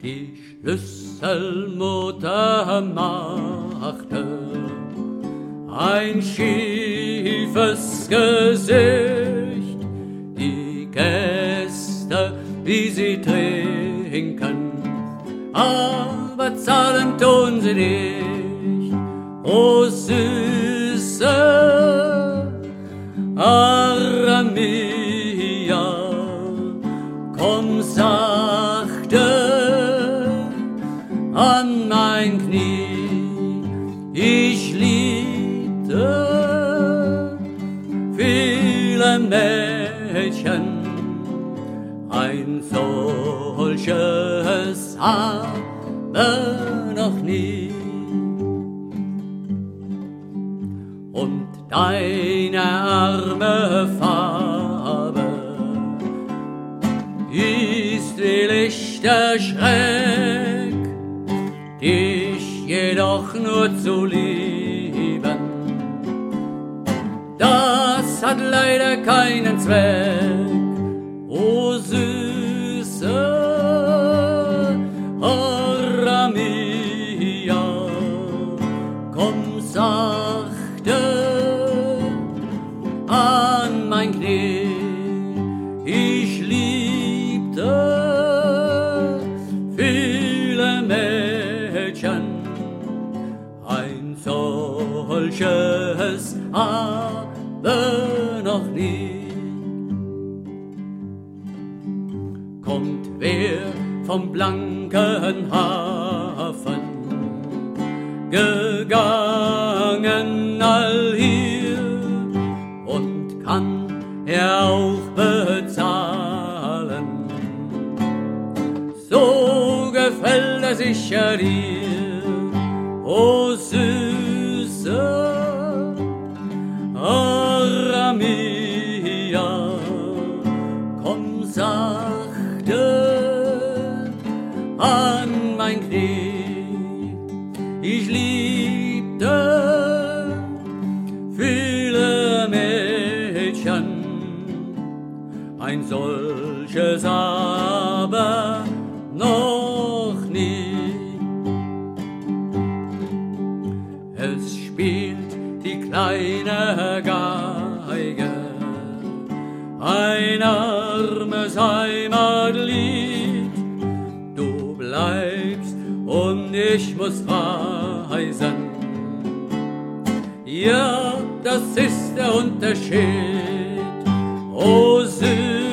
Die Schlüsselmutter machte ein schiefes Gesicht. Die Gäste, wie sie trinken, aber zahlen tun sie nicht. O süße Aramia, komm sachte an mein Knie. Ich liebte viele Mädchen, ein solches habe noch nie. Und deine arme Farbe ist wie Lichterschreck, dich jedoch nur zu lieben, das hat leider keinen Zweck. O süße Aramia, komm sachte an mein Knie. Ich liebte viele Mädchen, ein solches habe noch nie. Kommt wer vom blanken Hafen gegangen allhier und kann er auch bezahlen, so gefällt er sicher dir. O süße Aramia, komm sachte an mein Knie. Ich liebte viele Mädchen, ein solches aber noch nie. Es spielt die kleine Geige ein armes Heimatlied. Du bleibst und ich muss reisen. Ja, das ist der Unterschied. O süß